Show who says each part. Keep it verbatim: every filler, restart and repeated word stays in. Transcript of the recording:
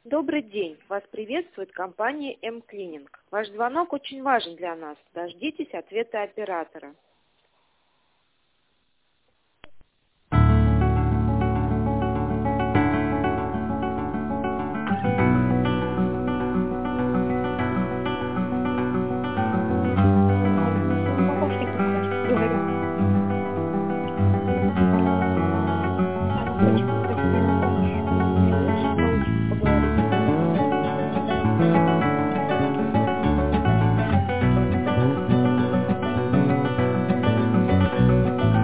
Speaker 1: Добрый день. Вас приветствует компания М-Клининг. Ваш звонок очень важен для нас. Дождитесь ответа оператора.